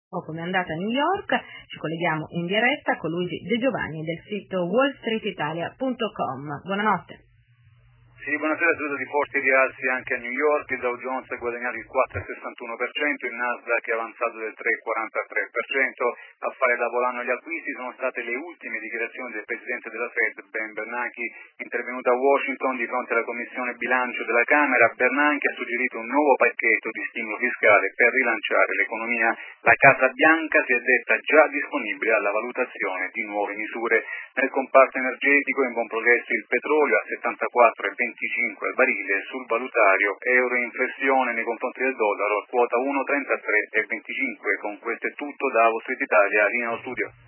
o come è andata a New York. Ci colleghiamo in diretta con Luigi De Giovanni del sito wallstreetitalia.com. Buonanotte. Sì, buonasera. Seduta di forti rialzi anche a New York. Il Dow Jones ha guadagnato il 4,61%, il Nasdaq è avanzato del 3,43%. A fare da volano agli acquisti sono state le ultime dichiarazioni del presidente della Fed, Ben Bernanke, intervenuto a Washington di fronte alla commissione bilancio della Camera. Bernanke ha suggerito un nuovo pacchetto di stimolo fiscale per rilanciare l'economia. La Casa Bianca si è detta già disponibile alla valutazione di nuove misure. Nel comparto energetico in buon progresso il petrolio a 74,25 al barile, sul valutario euro in flessione nei confronti del dollaro a quota 1,33,25. Con questo è tutto da Wall Street Italia, linea allo studio.